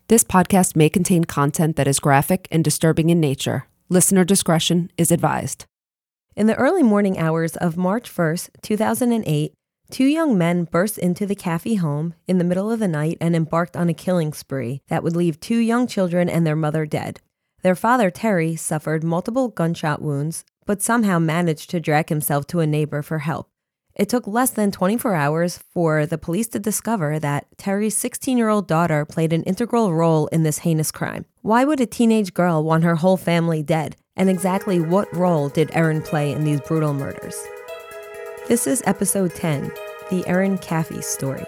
This podcast may contain content that is graphic and disturbing in nature. Listener discretion is advised. In the early morning hours of March 1st, 2008, two young men burst into the Caffey home in the middle of the night and embarked on a killing spree that would leave two young children and their mother dead. Their father, Terry, suffered multiple gunshot wounds, but somehow managed to drag himself to a neighbor for help. It took less than 24 hours for the police to discover that Terry's 16-year-old daughter played an integral role in this heinous crime. Why would a teenage girl want her whole family dead? And exactly what role did Erin play in these brutal murders? This is episode 10, The Erin Caffey Story.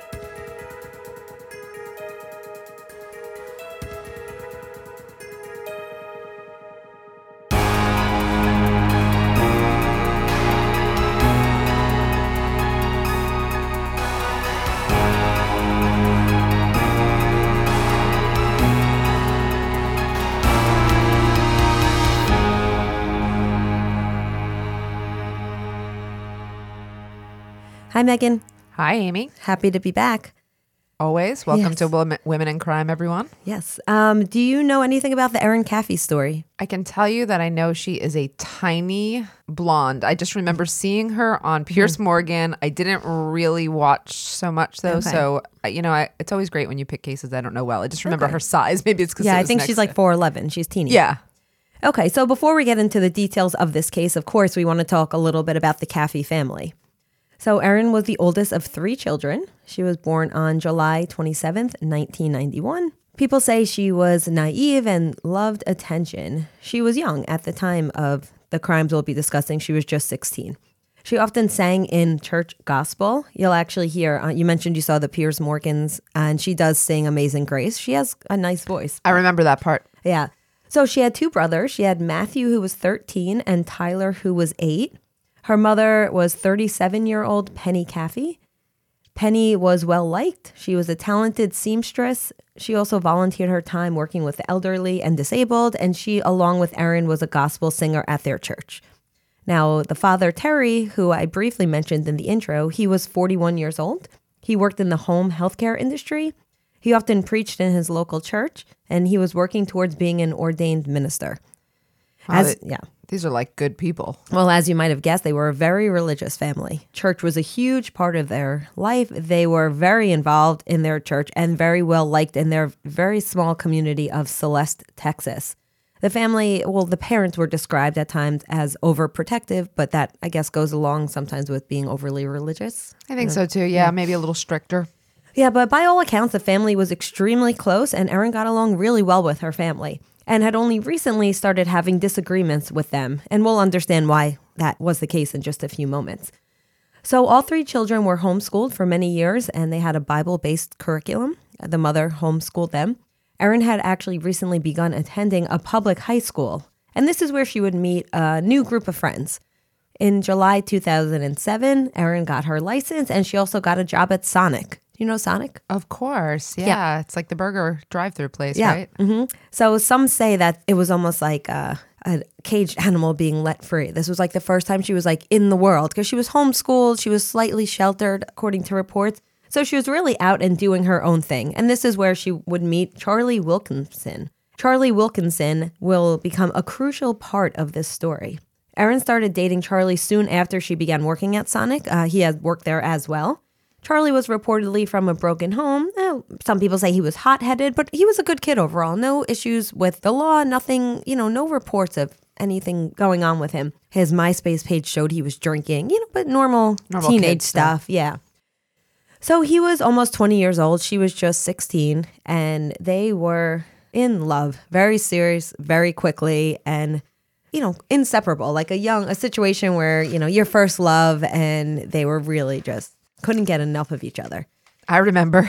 Hi, Megan. Hi, Amy. Happy to be back. Always. Welcome Yes. to Women in Crime, everyone. Yes. Do you know anything about the Erin Caffey story? I can tell you that I know she is a tiny blonde. I just remember seeing her on Piers Morgan. I didn't really watch so much, though. Okay. So, it's always great when you pick cases I don't know well. I just remember Okay. her size. Maybe it's because Yeah, I think she's like 4'11". She's teeny. Yeah. Okay, so before we get into the details of this case, of course, we want to talk a little bit about the Caffey family. So Erin was the oldest of three children. She was born on July 27th, 1991. People say she was naive and loved attention. She was young at the time of the crimes we'll be discussing. She was just 16. She often sang in church gospel. You'll actually hear, you mentioned you saw the Piers Morgans, and she does sing Amazing Grace. She has a nice voice. I remember that part. Yeah. So she had two brothers. She had Matthew, who was 13, and Tyler, who was 8. Her mother was 37-year-old Penny Caffey. Penny was well-liked. She was a talented seamstress. She also volunteered her time working with the elderly and disabled, and she, along with Erin, was a gospel singer at their church. Now, the father, Terry, who I briefly mentioned in the intro, he was 41 years old. He worked in the home healthcare industry. He often preached in his local church, and he was working towards being an ordained minister. Wow, Yeah. These are like good people. Well, as you might have guessed, they were a very religious family. Church was a huge part of their life. They were very involved in their church and very well liked in their very small community of Celeste, Texas. The family, the parents were described at times as overprotective, but that, I guess, goes along sometimes with being overly religious. I think so too. Yeah, maybe a little stricter. Yeah, but by all accounts, the family was extremely close, and Erin got along really well with her family and had only recently started having disagreements with them, and we'll understand why that was the case in just a few moments. So all three children were homeschooled for many years, and they had a Bible-based curriculum. The mother homeschooled them. Erin had actually recently begun attending a public high school, and this is where she would meet a new group of friends. In July 2007, Erin got her license, and she also got a job at Sonic. You know Sonic? Of course. Yeah. It's like the burger drive-through place, Yeah. right? Mm-hmm. So some say that it was almost like a caged animal being let free. This was like the first time she was like in the world because she was homeschooled. She was slightly sheltered, according to reports. So she was really out and doing her own thing. And this is where she would meet Charlie Wilkinson. Charlie Wilkinson will become a crucial part of this story. Erin started dating Charlie soon after she began working at Sonic. He had worked there as well. Charlie was reportedly from a broken home. Some people say he was hot-headed, but he was a good kid overall. No issues with the law, nothing, no reports of anything going on with him. His MySpace page showed he was drinking, but normal teenage kid stuff. Yeah. So he was almost 20 years old. She was just 16, and they were in love, very serious, very quickly, and inseparable, like a situation where, your first love, and they were really just couldn't get enough of each other. I remember.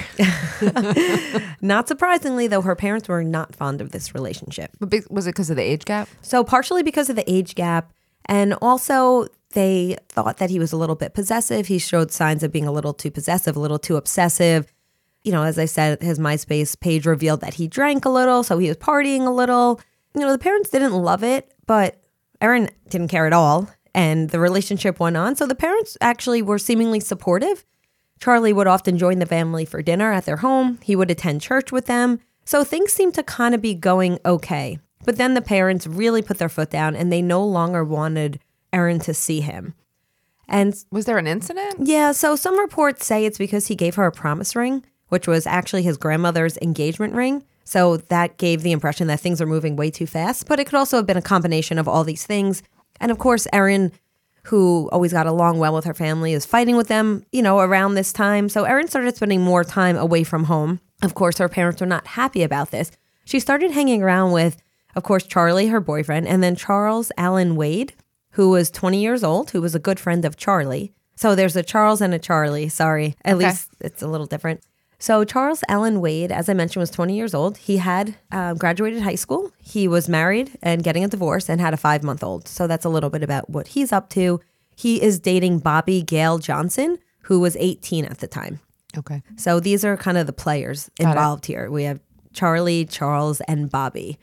Not surprisingly, though, her parents were not fond of this relationship. But was it because of the age gap? So partially because of the age gap, and also they thought that he was a little bit possessive. He showed signs of being a little too possessive, a little too obsessive. As I said, his MySpace page revealed that he drank a little, so he was partying a little. The parents didn't love it, but Erin didn't care at all. And the relationship went on. So the parents actually were seemingly supportive. Charlie would often join the family for dinner at their home. He would attend church with them. So things seem to kind of be going okay. But then the parents really put their foot down and they no longer wanted Aaron to see him. And Was there an incident? yeah, so some reports say it's because he gave her a promise ring, which was actually his grandmother's engagement ring. So that gave the impression that things are moving way too fast. But it could also have been a combination of all these things. And of course, Erin, who always got along well with her family, is fighting with them, around this time. So Erin started spending more time away from home. Of course, her parents were not happy about this. She started hanging around with, of course, Charlie, her boyfriend, and then Charles Allen Wade, who was 20 years old, who was a good friend of Charlie. So there's a Charles and a Charlie. Sorry. At least it's a little different. So Charles Allen Wade, as I mentioned, was 20 years old. He had graduated high school. He was married and getting a divorce and had a 5-month-old. So that's a little bit about what he's up to. He is dating Bobby Gail Johnson, who was 18 at the time. Okay. So these are kind of the players involved here. We have Charlie, Charles, and Bobby.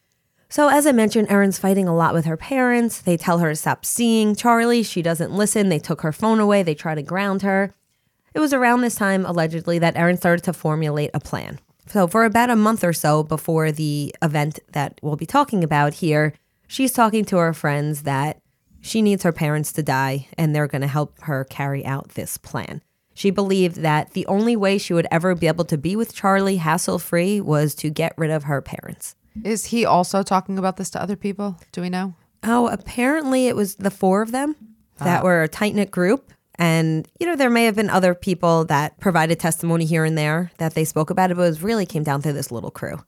So as I mentioned, Erin's fighting a lot with her parents. They tell her to stop seeing Charlie. She doesn't listen. They took her phone away. They try to ground her. It was around this time, allegedly, that Erin started to formulate a plan. So for about a month or so before the event that we'll be talking about here, she's talking to her friends that she needs her parents to die and they're going to help her carry out this plan. She believed that the only way she would ever be able to be with Charlie hassle-free was to get rid of her parents. Is he also talking about this to other people? Do we know? Oh, apparently it was the 4 of them that were a tight-knit group. And, there may have been other people that provided testimony here and there that they spoke about it, but it really came down to this little crew.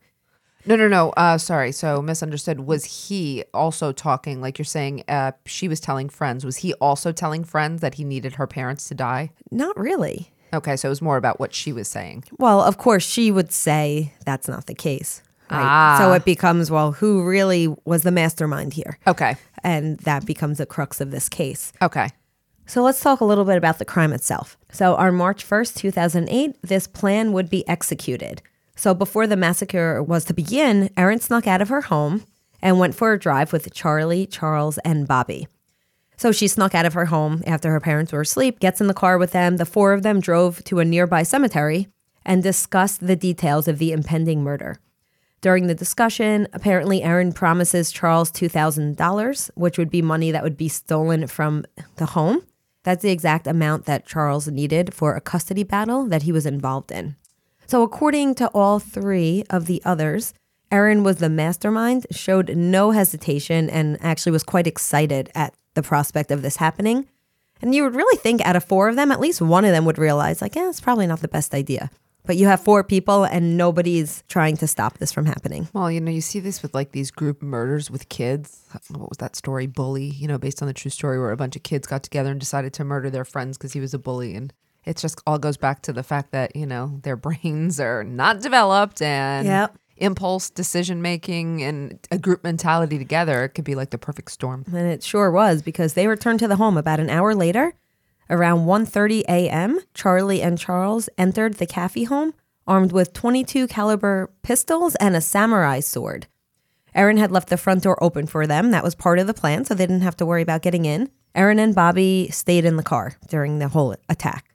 No. Sorry. So misunderstood. Was he also talking, like you're saying, she was telling friends. Was he also telling friends that he needed her parents to die? Not really. Okay. So it was more about what she was saying. Well, of course, she would say that's not the case. Right? So it becomes, well, who really was the mastermind here? Okay. And that becomes the crux of this case. Okay. So let's talk a little bit about the crime itself. So on March 1st, 2008, this plan would be executed. So before the massacre was to begin, Erin snuck out of her home and went for a drive with Charlie, Charles, and Bobby. So she snuck out of her home after her parents were asleep, gets in the car with them. The 4 of them drove to a nearby cemetery and discussed the details of the impending murder. During the discussion, apparently Erin promises Charles $2,000, which would be money that would be stolen from the home. That's the exact amount that Charles needed for a custody battle that he was involved in. So according to all 3 of the others, Erin was the mastermind, showed no hesitation, and actually was quite excited at the prospect of this happening. And you would really think out of 4 of them, at least one of them would realize, it's probably not the best idea. But you have 4 people and nobody's trying to stop this from happening. Well, you see this with like these group murders with kids. What was that story? Bully, based on the true story where a bunch of kids got together and decided to murder their friends because he was a bully. And it just all goes back to the fact that, their brains are not developed and impulse decision making and a group mentality together. It could be like the perfect storm. And it sure was, because they returned to the home about an hour later. Around 1:30 a.m., Charlie and Charles entered the Caffey home armed with .22 caliber pistols and a samurai sword. Erin had left the front door open for them. That was part of the plan, so they didn't have to worry about getting in. Erin and Bobby stayed in the car during the whole attack.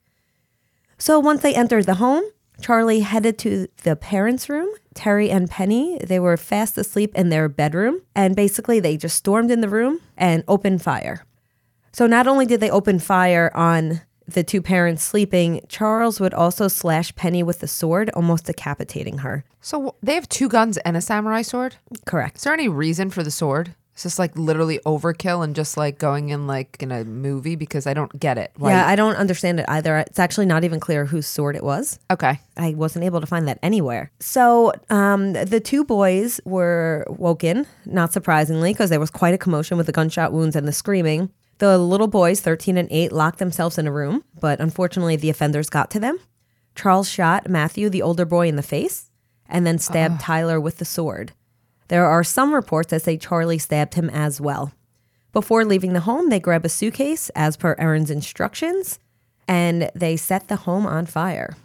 So once they entered the home, Charlie headed to the parents' room. Terry and Penny, they were fast asleep in their bedroom, and basically they just stormed in the room and opened fire. So not only did they open fire on the 2 parents sleeping, Charles would also slash Penny with the sword, almost decapitating her. So they have 2 guns and a samurai sword? Correct. Is there any reason for the sword? Is this like literally overkill and just like going in like in a movie? Because I don't get it. Yeah, I don't understand it either. It's actually not even clear whose sword it was. Okay. I wasn't able to find that anywhere. So the 2 boys were woken, not surprisingly, because there was quite a commotion with the gunshot wounds and the screaming. The little boys, 13 and 8, locked themselves in a room, but unfortunately the offenders got to them. Charles shot Matthew, the older boy, in the face, and then stabbed Tyler with the sword. There are some reports that say Charlie stabbed him as well. Before leaving the home, they grab a suitcase, as per Erin's instructions, and they set the home on fire.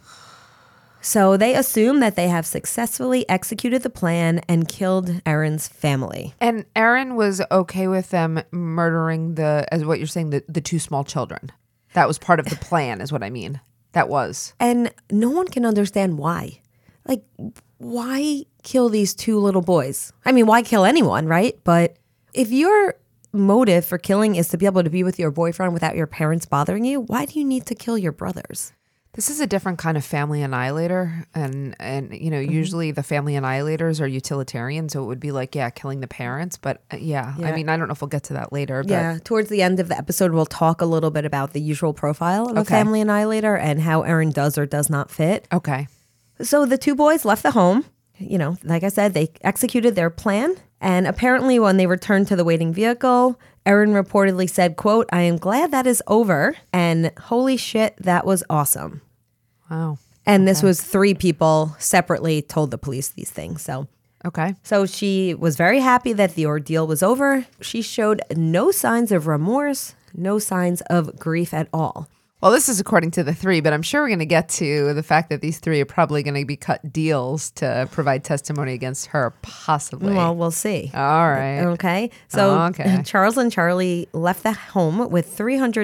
So they assume that they have successfully executed the plan and killed Erin's family. And Erin was okay with them murdering as what you're saying, the 2 small children. That was part of the plan, is what I mean. That was. And no one can understand why. Like, why kill these two little boys? I mean, why kill anyone, right? But if your motive for killing is to be able to be with your boyfriend without your parents bothering you, why do you need to kill your brothers? This is a different kind of family annihilator. And usually the family annihilators are utilitarian. So it would be like, killing the parents. But I mean, I don't know if we'll get to that later. But Yeah, towards the end of the episode, we'll talk a little bit about the usual profile of a family annihilator and how Erin does or does not fit. Okay. So the two boys left the home. Like I said, they executed their plan. And apparently when they returned to the waiting vehicle, Erin reportedly said, quote, "I am glad that is over. And holy shit, that was awesome." Wow. And this was 3 people separately told the police these things. Okay. So she was very happy that the ordeal was over. She showed no signs of remorse, no signs of grief at all. Well, this is according to the 3, but I'm sure we're going to get to the fact that these 3 are probably going to be cut deals to provide testimony against her, possibly. Well, we'll see. All right. Okay. So Okay. Charles and Charlie left the home with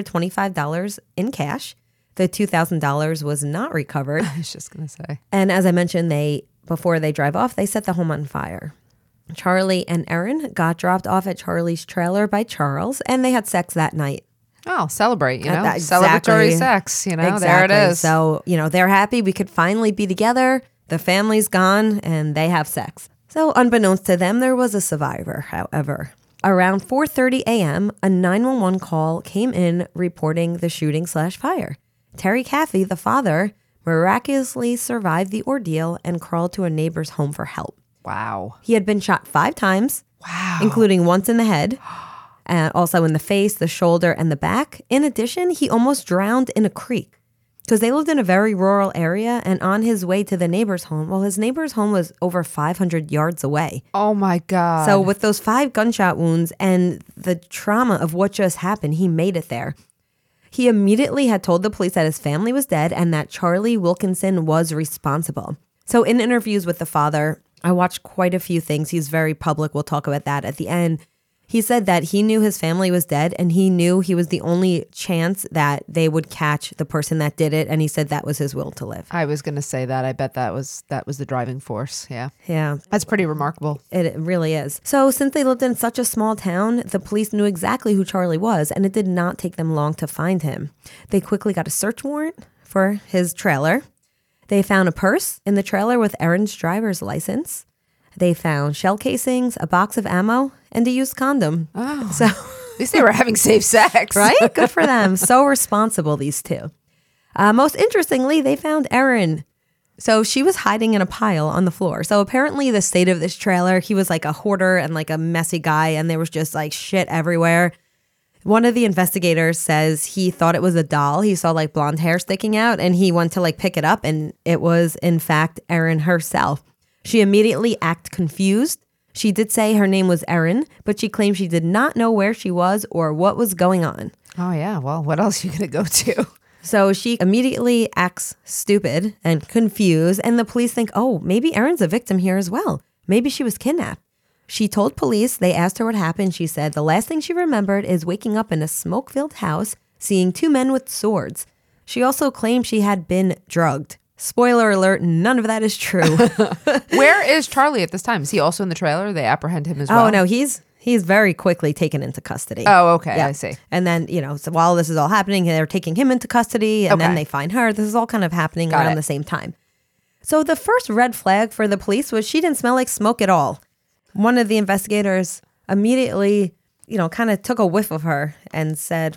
$325 in cash. The $2,000 was not recovered. I was just going to say. And as I mentioned, before they drive off, they set the home on fire. Charlie and Erin got dropped off at Charlie's trailer by Charles, and they had sex that night. Oh, celebrate, Exactly. celebratory sex, Exactly. there it is. So, they're happy we could finally be together. The family's gone and they have sex. So unbeknownst to them, there was a survivor, however. Around 4:30 a.m., a 911 call came in reporting the shooting/fire. Terry Caffey, the father, miraculously survived the ordeal and crawled to a neighbor's home for help. Wow. He had been shot 5 times, Wow. including once in the head, and also in the face, the shoulder, and the back. In addition, he almost drowned in a creek because they lived in a very rural area, and on his way to the neighbor's home, his neighbor's home was over 500 yards away. Oh, my God. So with those 5 gunshot wounds and the trauma of what just happened, he made it there. He immediately had told the police that his family was dead and that Charlie Wilkinson was responsible. So in interviews with the father, I watched quite a few things. He's very public. We'll talk about that at the end. He said that he knew his family was dead and he knew he was the only chance that they would catch the person that did it. And he said that was his will to live. I was going to say that. I bet that was the driving force. Yeah. Yeah. That's pretty remarkable. It really is. So since they lived in such a small town, the police knew exactly who Charlie was, and it did not take them long to find him. They quickly got a search warrant for his trailer. They found a purse in the trailer with Erin's driver's license. They found shell casings, a box of ammo, and a used condom. Oh. So At least they were having safe sex. right? Good for them. So responsible, these two. Most interestingly, they found Erin. So she was hiding in a pile on the floor. So apparently the state of this trailer, he was like a hoarder and like a messy guy, and there was just like shit everywhere. One of the investigators says he thought it was a doll. He saw like blonde hair sticking out, and he went to like pick it up, and it was in fact Erin herself. She immediately acted confused. She did say her name was Erin, but she claimed she did not know where she was or what was going on. Oh, yeah. Well, what else are you going to go to? So she immediately acts stupid and confused, and the police think, oh, maybe Erin's a victim here as well. Maybe she was kidnapped. She told police, they asked her what happened. She said the last thing she remembered is waking up in a smoke-filled house, seeing 2 men with swords. She also claimed she had been drugged. Spoiler alert, none of that is true. Where is Charlie at this time? Is he also in the trailer? They apprehend him as well? Oh, no, he's very quickly taken into custody. Oh, okay. Yeah. I see. And then, so while this is all happening, they're taking him into custody, and then Okay. they find her. This is all kind of happening Got around it. the same time. So the first red flag for the police was she didn't smell like smoke at all. One of the investigators immediately, kind of took a whiff of her and said,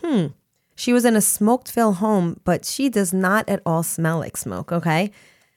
she was in a smoke-filled home, but she does not at all smell like smoke, okay?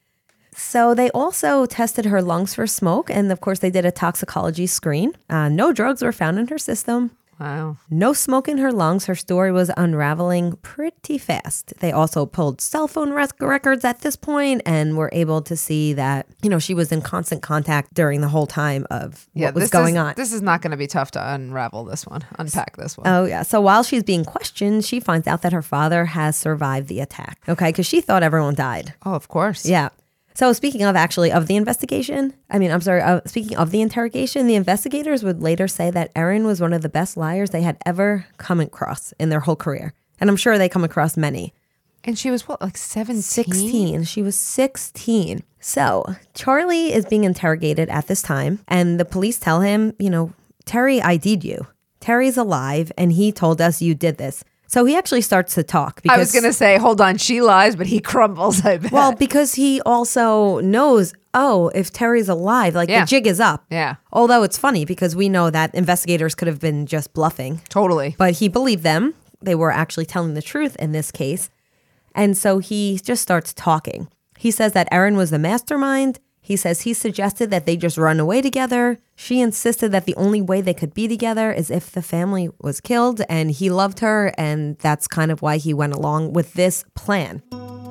So they also tested her lungs for smoke, and of course they did a toxicology screen. No drugs were found in her system. Wow. No smoke in her lungs. Her story was unraveling pretty fast. They also pulled cell phone records at this point and were able to see that, she was in constant contact during the whole time of what was going on. This is not going to be tough to unravel this one, unpack this one. Oh, yeah. So while she's being questioned, she finds out that her father has survived the attack. Okay, because she thought everyone died. Oh, of course. Yeah. So speaking of the investigation, speaking of the interrogation, the investigators would later say that Erin was one of the best liars they had ever come across in their whole career. And I'm sure they come across many. And she was what, like 17? 16. She was 16. So Charlie is being interrogated at this time, and the police tell him, Terry ID'd you. Terry's alive, and he told us you did this. So he actually starts to talk. I was going to say, hold on, she lies, but he crumbles, I bet. Well, because he also knows, if Terry's alive, the jig is up. Yeah. Although it's funny because we know that investigators could have been just bluffing. Totally. But he believed them. They were actually telling the truth in this case. And so he just starts talking. He says that Erin was the mastermind. He says he suggested that they just run away together. She insisted that the only way they could be together is if the family was killed, and he loved her, and that's kind of why he went along with this plan.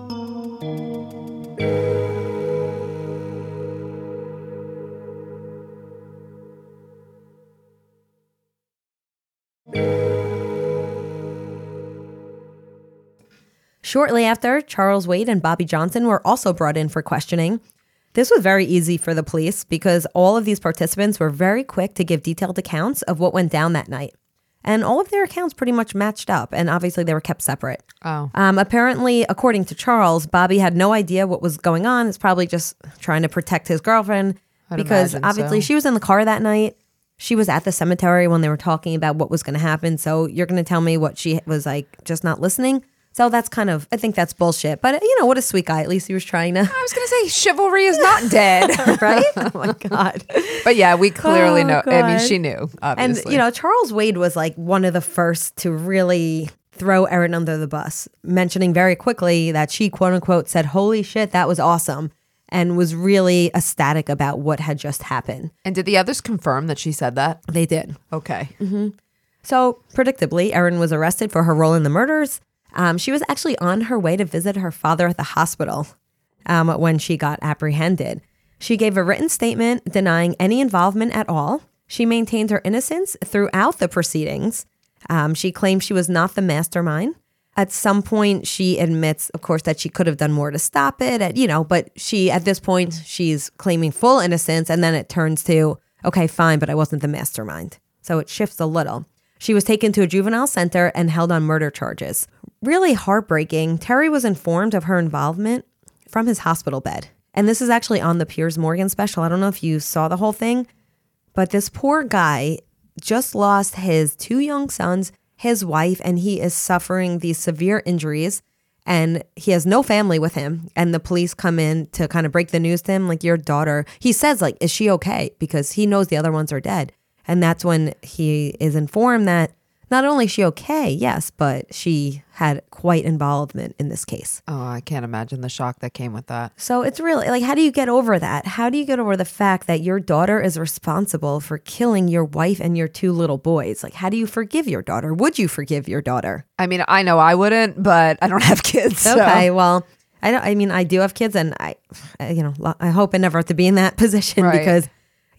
Shortly after, Charles Wade and Bobby Johnson were also brought in for questioning. This was very easy for the police because all of these participants were very quick to give detailed accounts of what went down that night. And all of their accounts pretty much matched up, and obviously they were kept separate. Oh. Apparently, according to Charles, Bobby had no idea what was going on. It's probably just trying to protect his girlfriend because obviously she was in the car that night. She was at the cemetery when they were talking about what was going to happen. So you're going to tell me what she was just not listening? So that's I think that's bullshit. But, what a sweet guy. At least he was trying to. I was going to say chivalry is not dead. Right? Oh, my God. But yeah, we clearly know. God. I mean, she knew, obviously. And, Charles Wade was one of the first to really throw Erin under the bus, mentioning very quickly that she, quote unquote, said, "Holy shit, that was awesome," and was really ecstatic about what had just happened. And did the others confirm that she said that? They did. Okay. Mm-hmm. So, predictably, Erin was arrested for her role in the murders. She was actually on her way to visit her father at the hospital when she got apprehended. She gave a written statement denying any involvement at all. She maintained her innocence throughout the proceedings. She claimed she was not the mastermind. At some point, she admits, of course, that she could have done more to stop it, but at this point, she's claiming full innocence, and then it turns to, okay, fine, but I wasn't the mastermind. So it shifts a little. She was taken to a juvenile center and held on murder charges. Really heartbreaking, Terry was informed of her involvement from his hospital bed. And this is actually on the Piers Morgan special. I don't know if you saw the whole thing, but this poor guy just lost his 2 young sons, his wife, and he is suffering these severe injuries. And he has no family with him. And the police come in to kind of break the news to him, your daughter. He says, is she okay? Because he knows the other ones are dead. And that's when he is informed that not only is she okay, yes, but she had quite involvement in this case. Oh, I can't imagine the shock that came with that. So it's really how do you get over that? How do you get over the fact that your daughter is responsible for killing your wife and your 2 little boys? How do you forgive your daughter? Would you forgive your daughter? I mean, I know I wouldn't, but I don't have kids. So. Okay, well, I do have kids, and I hope I never have to be in that position because,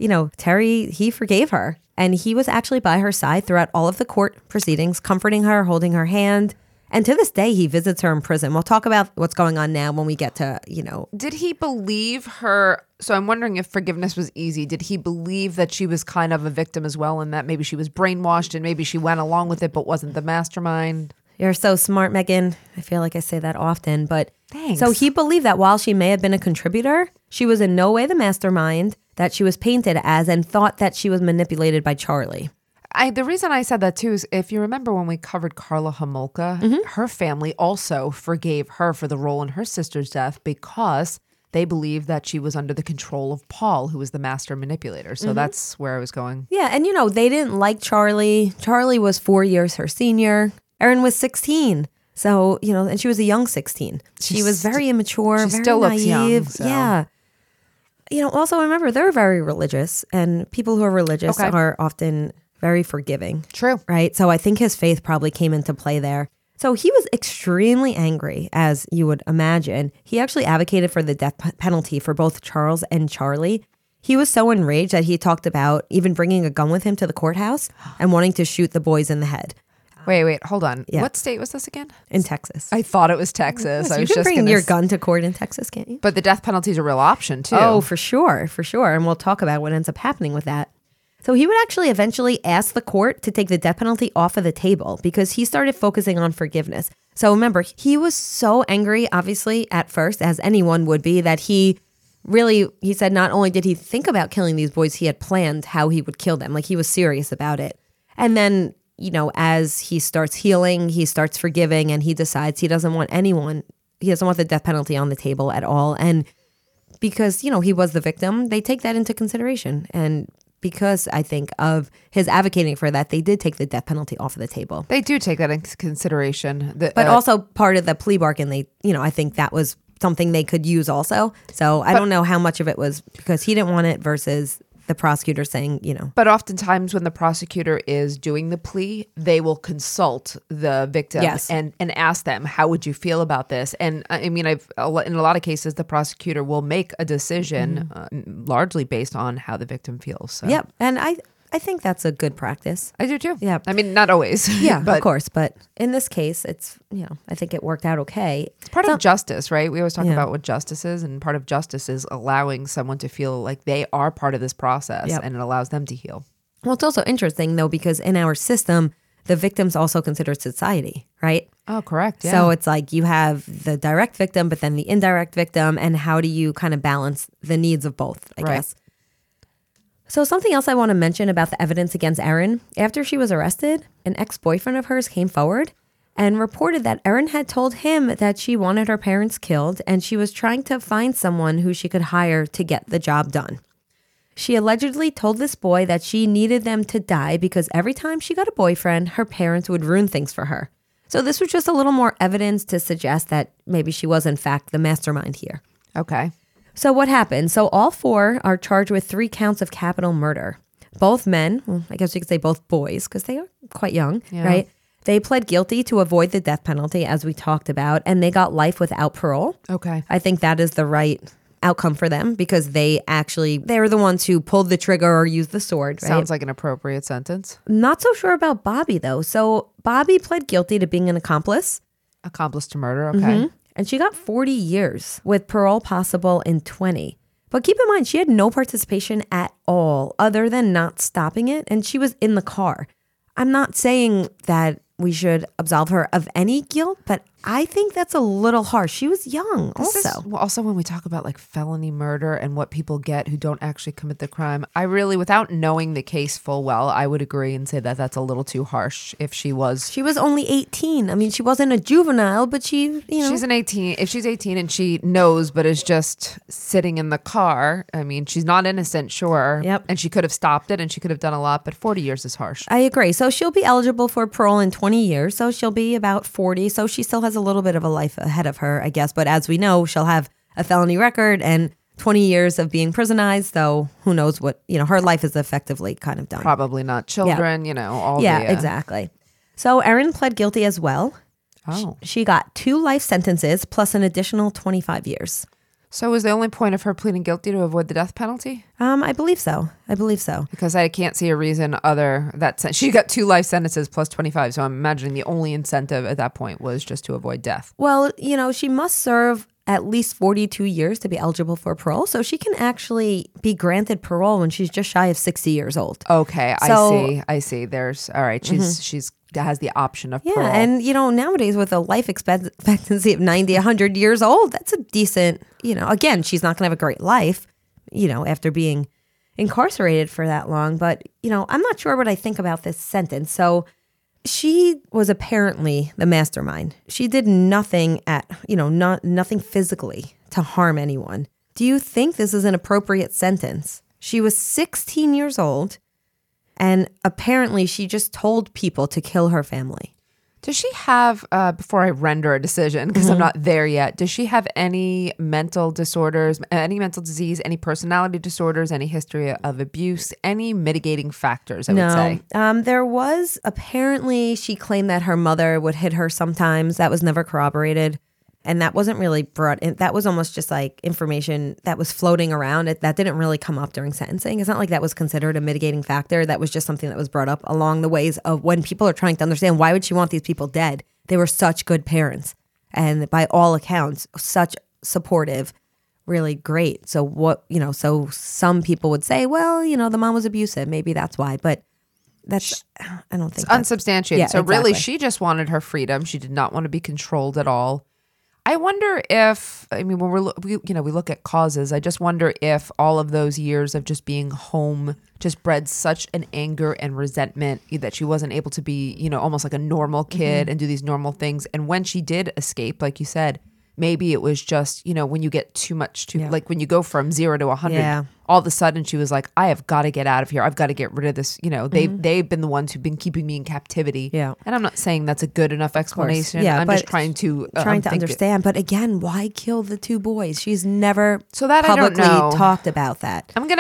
Terry, he forgave her. And he was actually by her side throughout all of the court proceedings, comforting her, holding her hand. And to this day, he visits her in prison. We'll talk about what's going on now when we get to, Did he believe her? So I'm wondering if forgiveness was easy. Did he believe that she was kind of a victim as well, and that maybe she was brainwashed and maybe she went along with it but wasn't the mastermind? You're so smart, Megan. I feel like I say that often. But thanks. So he believed that while she may have been a contributor, she was in no way the mastermind that she was painted as, and thought that she was manipulated by Charlie. The reason I said that too is if you remember when we covered Karla Homolka, her family also forgave her for the role in her sister's death because they believed that she was under the control of Paul, who was the master manipulator. So that's where I was going. Yeah, and they didn't like Charlie. Charlie was 4 years her senior. Erin was 16. So, and she was a young 16. She was very immature, she very still naive. Looks young, so. Yeah. Also remember, they're very religious, and people who are religious are often very forgiving. True. Right? So I think his faith probably came into play there. So he was extremely angry, as you would imagine. He actually advocated for the death penalty for both Charles and Charlie. He was so enraged that he talked about even bringing a gun with him to the courthouse and wanting to shoot the boys in the head. Wait, hold on. Yeah. What state was this again? In Texas. I thought it was Texas. Yes, you can bring your gun to court in Texas, can't you? But the death penalty is a real option too. Oh, for sure. And we'll talk about what ends up happening with that. So he would actually eventually ask the court to take the death penalty off of the table because he started focusing on forgiveness. So remember, he was so angry, obviously, at first, as anyone would be, that he really, he said not only did he think about killing these boys, he had planned how he would kill them. Like he was serious about it. And then, as he starts healing, he starts forgiving, and he decides he doesn't want the death penalty on the table at all. And because, he was the victim, they take that into consideration. And because I think of his advocating for that, they did take the death penalty off of the table. They do take that into consideration. But also part of the plea bargain, I think that was something they could use also. So I don't know how much of it was because he didn't want it versus the prosecutor saying, But oftentimes when the prosecutor is doing the plea, they will consult the victim and ask them, how would you feel about this? And I mean, in a lot of cases, the prosecutor will make a decision largely based on how the victim feels. So. Yep. And I think that's a good practice. I do too. Yeah. I mean, not always. Yeah, but of course. But in this case, it's, I think it worked out okay. It's part of justice, right? We always talk about what justice is, and part of justice is allowing someone to feel like they are part of this process and it allows them to heal. Well, it's also interesting, though, because in our system, the victim's also considered society, right? Oh, correct. Yeah. So it's like you have the direct victim, but then the indirect victim, and how do you kind of balance the needs of both, I guess. So something else I want to mention about the evidence against Erin, after she was arrested, an ex-boyfriend of hers came forward and reported that Erin had told him that she wanted her parents killed and she was trying to find someone who she could hire to get the job done. She allegedly told this boy that she needed them to die because every time she got a boyfriend, her parents would ruin things for her. So this was just a little more evidence to suggest that maybe she was in fact the mastermind here. Okay. So what happened? So all four are charged with 3 counts of capital murder. Both men, well, I guess you could say both boys because they are quite young, right? They pled guilty to avoid the death penalty, as we talked about, and they got life without parole. Okay. I think that is the right outcome for them because they're the ones who pulled the trigger or used the sword, right? Sounds like an appropriate sentence. Not so sure about Bobby, though. So Bobby pled guilty to being an accomplice. Accomplice to murder, okay. And she got 40 years with parole possible in 20. But keep in mind, she had no participation at all other than not stopping it. And she was in the car. I'm not saying that we should absolve her of any guilt, but I think that's a little harsh. She was young Also, when we talk about like felony murder and what people get who don't actually commit the crime, I really, without knowing the case full well, I would agree and say that that's a little too harsh if she was. She was only 18. I mean, she wasn't a juvenile, but she, She's an 18. If she's 18 and she knows but is just sitting in the car, I mean, she's not innocent, sure. Yep. And she could have stopped it and she could have done a lot, but 40 years is harsh. I agree. So she'll be eligible for parole in 20 years. So she'll be about 40. So she still has a little bit of a life ahead of her, I guess. But as we know, she'll have a felony record and 20 years of being prisonized. So who knows what, her life is effectively kind of done. Probably not children, all Yeah, exactly. So Erin pled guilty as well. Oh. She got 2 life sentences plus an additional 25 years. So was the only point of her pleading guilty to avoid the death penalty? I believe so. Because I can't see a reason other that she got 2 life sentences plus 25. So I'm imagining the only incentive at that point was just to avoid death. Well, she must serve at least 42 years to be eligible for parole. So she can actually be granted parole when she's just shy of 60 years old. Okay, I see. There's, all right, she's has the option of parole. Yeah, and nowadays with a life expectancy of 90, 100 years old, that's a decent, again, she's not going to have a great life, after being incarcerated for that long. But, I'm not sure what I think about this sentence. So she was apparently the mastermind. She did nothing nothing physically to harm anyone. Do you think this is an appropriate sentence? She was 16 years old. And apparently she just told people to kill her family. Does she have, before I render a decision, because I'm not there yet, does she have any mental disorders, any mental disease, any personality disorders, any history of abuse, any mitigating factors, I would say? There was, apparently she claimed that her mother would hit her sometimes. That was never corroborated. And that wasn't really brought in. That was almost just like information that was floating around. That didn't really come up during sentencing. It's not like that was considered a mitigating factor. That was just something that was brought up along the ways of when people are trying to understand why would she want these people dead? They were such good parents. And by all accounts, such supportive, really great. So so some people would say, well, the mom was abusive. Maybe that's why. But that's, I don't think it's unsubstantiated. Yeah, so really, exactly. she just wanted her freedom. She did not want to be controlled at all. I wonder if, I mean, when we look at causes, I just wonder if all of those years of just being home just bred such an anger and resentment that she wasn't able to be, almost like a normal kid and do these normal things. And when she did escape, like you said, maybe it was just, when you get too much like when you go from 0 to 100, all of a sudden she was like, I have got to get out of here. I've got to get rid of this. They've been the ones who've been keeping me in captivity. Yeah. And I'm not saying that's a good enough explanation. Yeah, I'm but just trying to understand. But again, why kill the 2 boys? She's never I publicly don't know. talked about that. I'm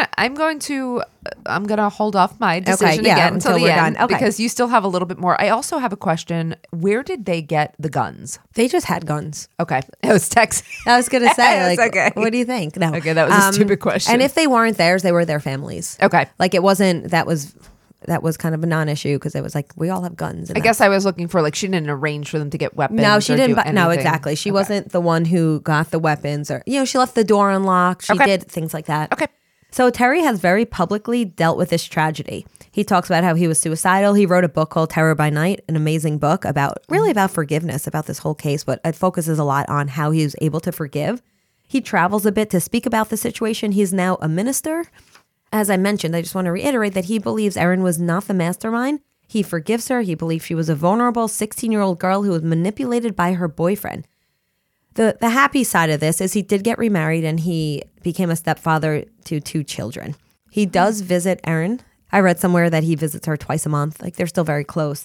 gonna hold off my decision again until the we're end done. Okay. because you still have a little bit more. I also have a question. Where did they get the guns? They just had guns. Okay, it was Texas. I was gonna say, It's okay. what do you think? No. Okay, that was a stupid question. And if they weren't theirs, they were their families. Okay. Like it wasn't. That was kind of a non-issue because it was like we all have guns. I guess I was looking for she didn't arrange for them to get weapons. No, she or didn't. do No, anything. exactly. She wasn't the one who got the weapons, or she left the door unlocked. She did things like that. Okay. So Terry has very publicly dealt with this tragedy. He talks about how he was suicidal. He wrote a book called Terror by Night, an amazing book about forgiveness, about this whole case, but it focuses a lot on how he was able to forgive. He travels a bit to speak about the situation. He's now a minister. As I mentioned, I just want to reiterate that he believes Erin was not the mastermind. He forgives her. He believes she was a vulnerable 16-year-old girl who was manipulated by her boyfriend. The happy side of this is he did get remarried and he became a stepfather to 2 children. He does visit Erin. I read somewhere that he visits her twice a month. Like they're still very close.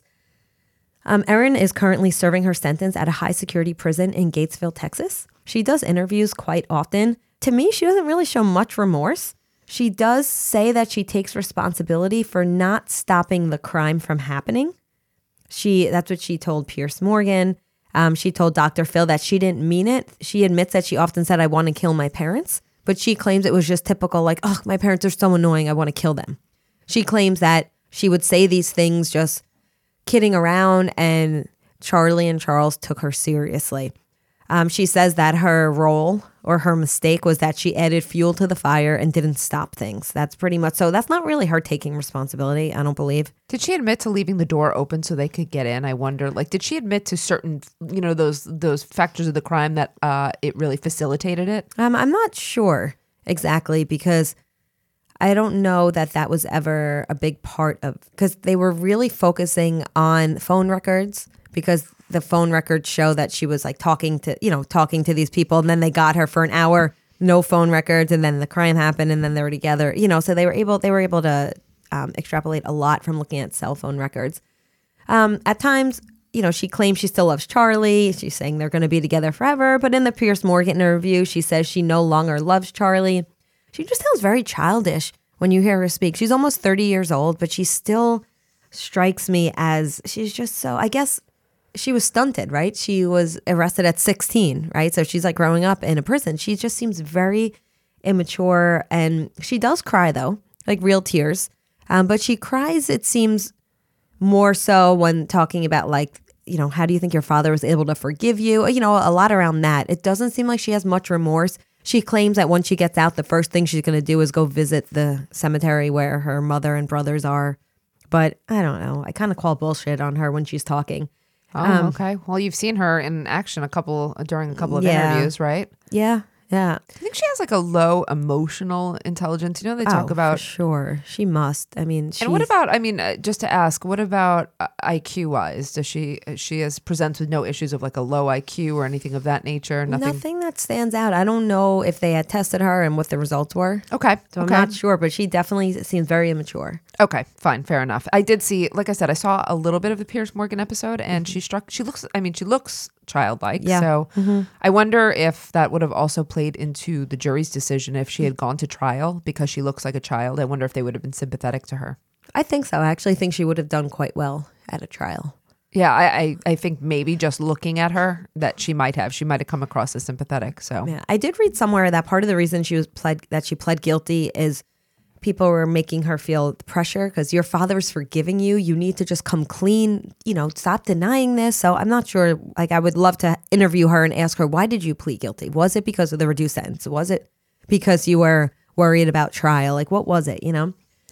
Erin is currently serving her sentence at a high security prison in Gatesville, Texas. She does interviews quite often. To me, she doesn't really show much remorse. She does say that she takes responsibility for not stopping the crime from happening. That's what she told Piers Morgan. She told Dr. Phil that she didn't mean it. She admits that she often said, I want to kill my parents, but she claims it was just typical, like, oh, my parents are so annoying, I want to kill them. She claims that she would say these things just kidding around, and Charlie and Charles took her seriously. She says that her role or her mistake was that she added fuel to the fire and didn't stop things. That's pretty much, so that's not really her taking responsibility, I don't believe. Did she admit to leaving the door open so they could get in? I wonder, did she admit to certain, those factors of the crime that it really facilitated it? I'm not sure exactly because I don't know that was ever a big part of, because they were really focusing on phone records, because the phone records show that she was talking to these people, and then they got her for an hour, no phone records, and then the crime happened, and then they were together. So they were able to extrapolate a lot from looking at cell phone records. At times, she claims she still loves Charlie. She's saying they're going to be together forever. But in the Piers Morgan interview, she says she no longer loves Charlie. She just sounds very childish when you hear her speak. She's almost 30 years old, but she still strikes me as she's just so, I guess she was stunted, right? She was arrested at 16, right? So she's growing up in a prison. She just seems very immature, and she does cry though, real tears. But she cries, it seems, more so when talking about how do you think your father was able to forgive you? A lot around that. It doesn't seem like she has much remorse. She claims that once she gets out, the first thing she's going to do is go visit the cemetery where her mother and brothers are. But I don't know. I kind of call bullshit on her when she's talking. Oh, okay. Well, you've seen her in action during a couple of interviews, right? Yeah. I think she has a low emotional intelligence. They talk about. For sure. She must. I mean, and what about, just to ask, what about IQ wise? Does she presents with no issues of a low IQ or anything of that nature? Nothing that stands out. I don't know if they had tested her and what the results were. Okay. So I'm not sure, but she definitely seems very immature. Okay, fine, fair enough. I did see, like I said, I saw a little bit of the Piers Morgan episode, and she looks childlike. Yeah. So I wonder if that would have also played into the jury's decision if she had gone to trial because she looks like a child. I wonder if they would have been sympathetic to her. I think so. I actually think she would have done quite well at a trial. Yeah, I think maybe just looking at her that she might have come across as sympathetic. So yeah, I did read somewhere that part of the reason she pled guilty is people were making her feel pressure because your father is forgiving you. You need to just come clean, stop denying this. So I'm not sure, I would love to interview her and ask her, why did you plead guilty? Was it because of the reduced sentence? Was it because you were worried about trial? What was it,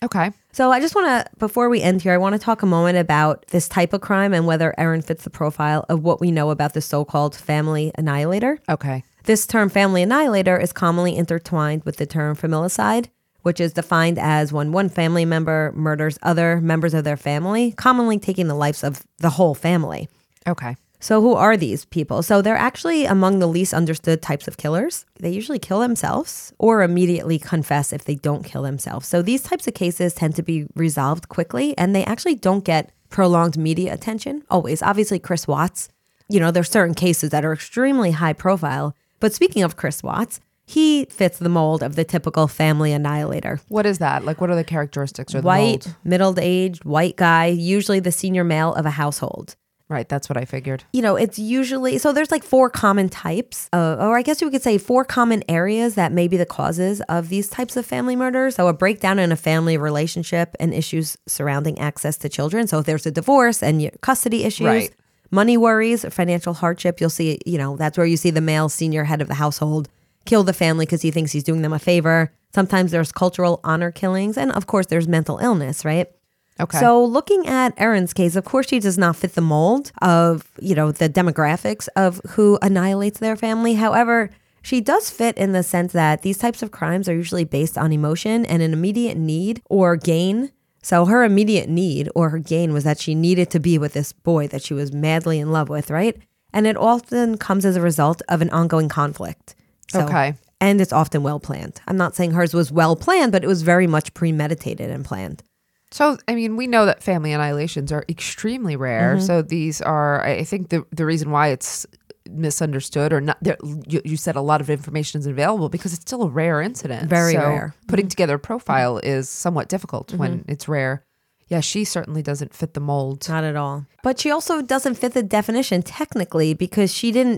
Okay. So I just want to, before we end here, I want to talk a moment about this type of crime and whether Erin fits the profile of what we know about the so-called family annihilator. Okay. This term family annihilator is commonly intertwined with the term familicide, which is defined as when one family member murders other members of their family, commonly taking the lives of the whole family. Okay. So who are these people? So they're actually among the least understood types of killers. They usually kill themselves or immediately confess if they don't kill themselves. So these types of cases tend to be resolved quickly, and they actually don't get prolonged media attention. Always. Obviously, Chris Watts, there's certain cases that are extremely high profile. But speaking of Chris Watts, he fits the mold of the typical family annihilator. What is that? Like, what are the characteristics or the White, mold? middle-aged, white guy, usually the senior male of a household. Right. That's what I figured. It's usually, so there's like 4 common types, or I guess you could say 4 common areas that may be the causes of these types of family murders. So a breakdown in a family relationship and issues surrounding access to children. So if there's a divorce and custody issues, Right. money worries, financial hardship, you'll see, that's where you see the male senior head of the household kill the family because he thinks he's doing them a favor. Sometimes there's cultural honor killings. And of course, there's mental illness, right? Okay. So looking at Erin's case, of course, she does not fit the mold of, the demographics of who annihilates their family. However, she does fit in the sense that these types of crimes are usually based on emotion and an immediate need or gain. So her immediate need or her gain was that she needed to be with this boy that she was madly in love with, right? And it often comes as a result of an ongoing conflict. So, Okay. And it's often well planned. I'm not saying hers was well planned, but it was very much premeditated and planned. So, I mean, we know that family annihilations are extremely rare. Mm-hmm. So these are, I think the reason why it's misunderstood or not, you said a lot of information is available because it's still a rare incident. Very So rare. Putting together a profile is somewhat difficult when it's rare. Yeah, she certainly doesn't fit the mold. Not at all. But she also doesn't fit the definition technically because she was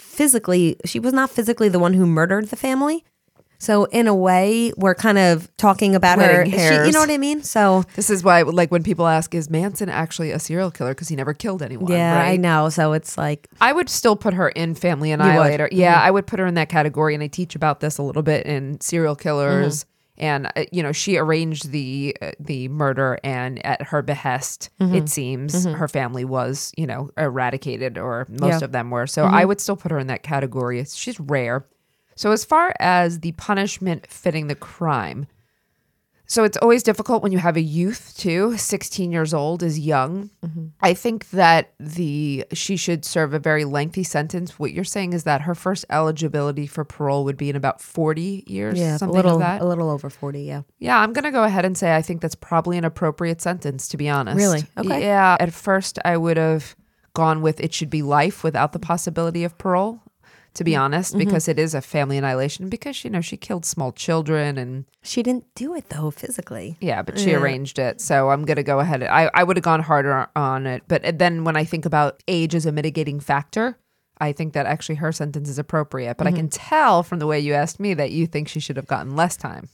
not physically the one who murdered the family. So in a way, we're kind of talking about her. Splitting hairs. You know what I mean? So This is why, like, when people ask, is Manson actually a serial killer? Because he never killed anyone. yeah, right? I know. So it's like, I would still put her in Family Annihilator. Yeah, I would put her in that category. And I teach about this a little bit in Serial Killers. And, she arranged the murder, and at her behest, it seems, her family was, eradicated, or most of them were. So I would still put her in that category. She's rare. So as far as the punishment fitting the crime, so it's always difficult when you have a youth too. 16 years old is young. I think that she should serve a very lengthy sentence. What you're saying is that her first eligibility for parole would be in about 40 years, something like that. a little over 40, yeah. Yeah, I'm going to go ahead and say I think that's probably an appropriate sentence, to be honest. Really? Okay. Yeah, at first I would have gone with it should be life without the possibility of parole, to be honest, because it is a family annihilation because, she killed small children and... She didn't do it though, physically. Yeah, but she arranged it. So I'm going to go ahead. I would have gone harder on it. But then when I think about age as a mitigating factor, I think that actually her sentence is appropriate. But I can tell from the way you asked me that you think she should have gotten less time.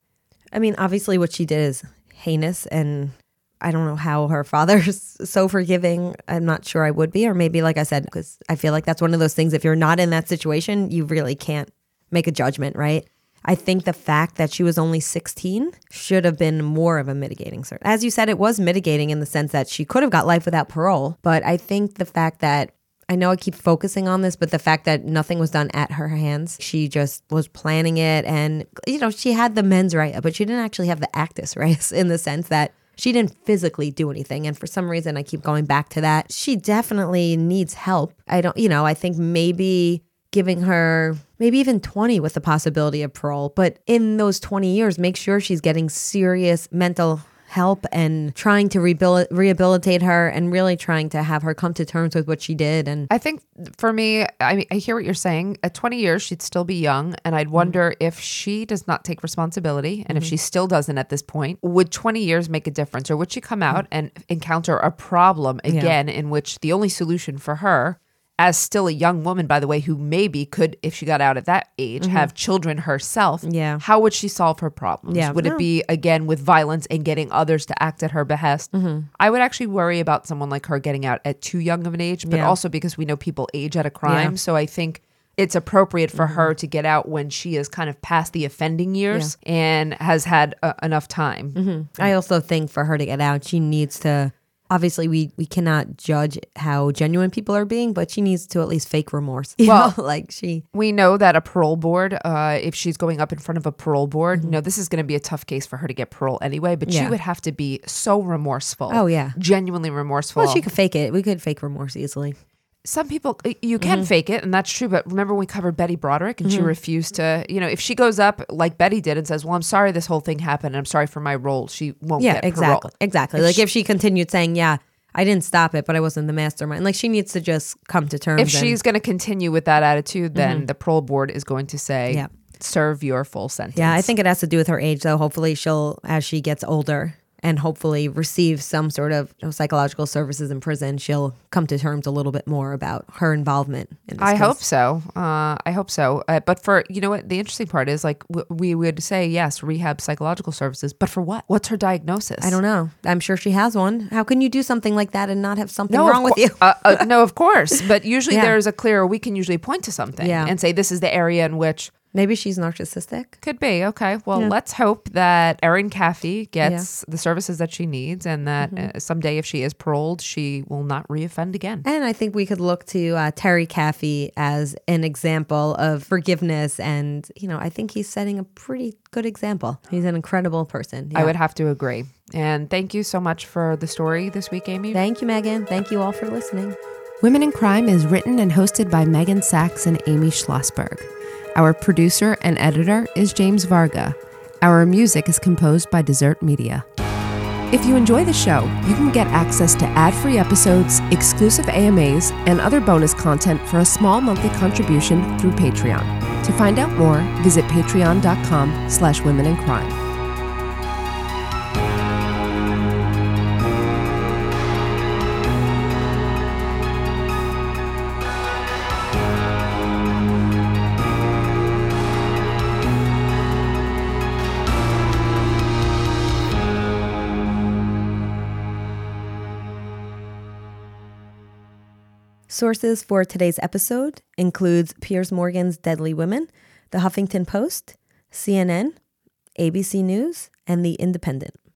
I mean, obviously what she did is heinous, and I don't know how her father's so forgiving. I'm not sure I would be, or maybe, like I said, because I feel like that's one of those things, if you're not in that situation, you really can't make a judgment, right? I think the fact that she was only 16 should have been more of a mitigating cert. As you said, it was mitigating in the sense that she could have got life without parole. But I think the fact that, I know I keep focusing on this, but the fact that nothing was done at her hands, she just was planning it. And, she had the mens rea, but she didn't actually have the actus reus in the sense that she didn't physically do anything. And for some reason, I keep going back to that. She definitely needs help. I think maybe giving her maybe even 20 with the possibility of parole. But in those 20 years, make sure she's getting serious mental help and trying to rehabilitate her and really trying to have her come to terms with what she did. And I think for me, I hear what you're saying. At 20 years, she'd still be young. And I'd wonder if she does not take responsibility, and if she still doesn't at this point, would 20 years make a difference? Or would she come out and encounter a problem again in which the only solution for her, as still a young woman, by the way, who maybe could, if she got out at that age, have children herself, how would she solve her problems? Yeah. Would it be, again, with violence and getting others to act at her behest? I would actually worry about someone like her getting out at too young of an age, but also because we know people age at a crime. Yeah. So I think it's appropriate for her to get out when she is kind of past the offending years and has had enough time. I also think for her to get out, she needs to, obviously we cannot judge how genuine people are being, but she needs to at least fake remorse. You know? Like we know that a parole board, if she's going up in front of a parole board, this is going to be a tough case for her to get parole anyway, but she would have to be so remorseful. Oh, yeah. Genuinely remorseful. Well, she could fake it. We could fake remorse easily. Some people, you can fake it, and that's true. But remember when we covered Betty Broderick and she refused to, if she goes up like Betty did and says, well, I'm sorry this whole thing happened and I'm sorry for my role, she won't get parole. Exactly. Like if she continued saying, yeah, I didn't stop it, but I wasn't the mastermind. Like she needs to just come to terms. If she's going to continue with that attitude, then the parole board is going to say, serve your full sentence. Yeah, I think it has to do with her age, though. Hopefully she'll, as she gets older, and hopefully receive some sort of psychological services in prison, she'll come to terms a little bit more about her involvement in this I case. hope so. I hope so. But for, what, the interesting part is like we would say, yes, rehab psychological services, but for what? What's her diagnosis? I don't know. I'm sure she has one. How can you do something like that and not have something wrong with you? No, of course. But usually there's a clear, we can usually point to something and say, this is the area in which. Maybe she's narcissistic. Could be. Okay. Well, let's hope that Erin Caffey gets the services that she needs and that someday if she is paroled, she will not reoffend again. And I think we could look to Terry Caffey as an example of forgiveness. And, I think he's setting a pretty good example. He's an incredible person. Yeah. I would have to agree. And thank you so much for the story this week, Amy. Thank you, Megan. Thank you all for listening. Women in Crime is written and hosted by Megan Sachs and Amy Schlossberg. Our producer and editor is James Varga. Our music is composed by Desert Media. If you enjoy the show, you can get access to ad-free episodes, exclusive AMAs, and other bonus content for a small monthly contribution through Patreon. To find out more, visit patreon.com/womenincrime. Sources for today's episode includes Piers Morgan's Deadly Women, The Huffington Post, CNN, ABC News, and The Independent.